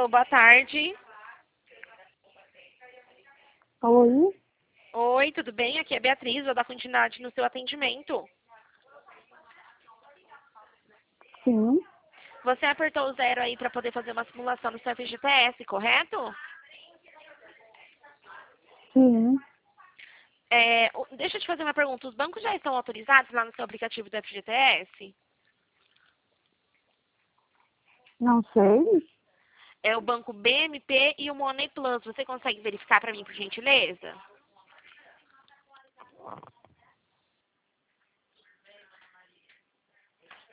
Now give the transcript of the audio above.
Alô, boa tarde. Oi, Oi, tudo bem? Aqui é a Beatriz, vou dar continuidade no seu atendimento. sim, Você apertou o 0 aí para poder fazer uma simulação no seu FGTS, correto? sim. Deixa eu te fazer uma pergunta. Os bancos já estão autorizados lá no seu aplicativo do FGTS? Não sei. É o banco BMP e o Money Plus. Você consegue verificar para mim, por gentileza?